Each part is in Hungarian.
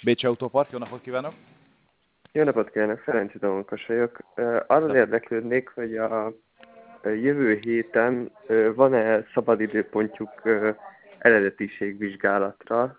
Bécsi Autópark, jó napot kívánok! Jó napot kívánok, Ferenci Domonkos vagyok. Arról érdeklődnék, hogy a jövő héten van-e szabadidőpontjuk eredetiségvizsgálatra?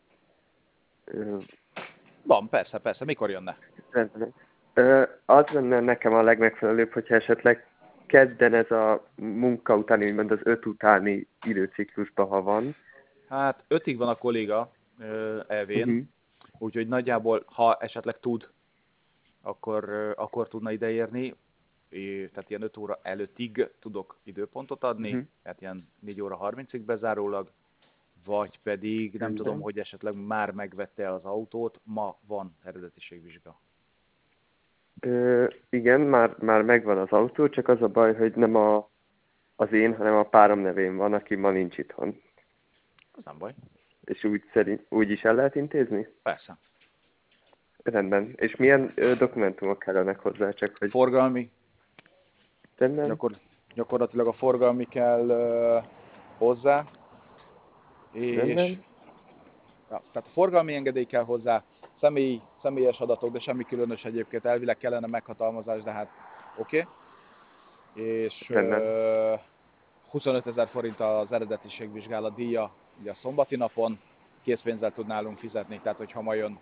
Van, persze. Mikor jönne? Rendben. Az lenne nekem a legmegfelelőbb, hogyha esetleg kedden ez a munka utáni, úgymond az 5 utáni időciklusban, ha van. Hát 5-ig van a kolléga elvén, úgyhogy nagyjából, ha esetleg tud, akkor tudna ideérni. Tehát ilyen 5 óra előttig tudok időpontot adni, tehát ilyen 4 óra 30-ig bezárólag, vagy pedig nem tudom, hogy esetleg már megvette az autót, ma van eredetiségvizsga. Igen, már megvan az autó, csak az a baj, hogy nem az én, hanem a párom nevén van, aki ma nincs itthon. Az nem baj. És úgy is el lehet intézni? Persze. Rendben. És milyen dokumentumok kellenek hozzá, csak hogy... Forgalmi. Rendben. Gyakorlatilag a forgalmi kell hozzá, és Rendben. ja, tehát a forgalmi engedély kell hozzá, személyes adatok, de semmi különös egyébként, elvileg kellene meghatalmazás, de hát oké. És 25 000 forint az eredetiségvizsgálat díja, ugye a szombati napon, készpénzzel tud nálunk fizetni, tehát hogyha ma jön.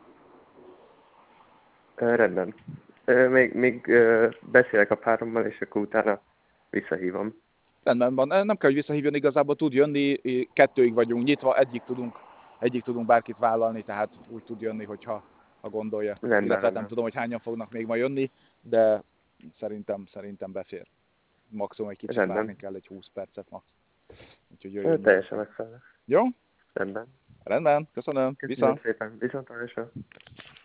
Rendben. Még beszélek a párommal, és akkor utána visszahívom. Rendben van, nem kell, hogy visszahívjon, igazából tud jönni, 2-ig vagyunk nyitva, egyik tudunk bárkit vállalni, tehát úgy tud jönni, hogyha gondolja. Illetve nem tudom, hogy hányan fognak még ma jönni, de szerintem befér. Maximum egy kicsit várni kell, egy 20 percet max. Úgyhogy jöjjön. Teljesen megfelelő. Jó? Rendben. Rendben, köszönöm. Köszönöm szépen. Viszontlátásra.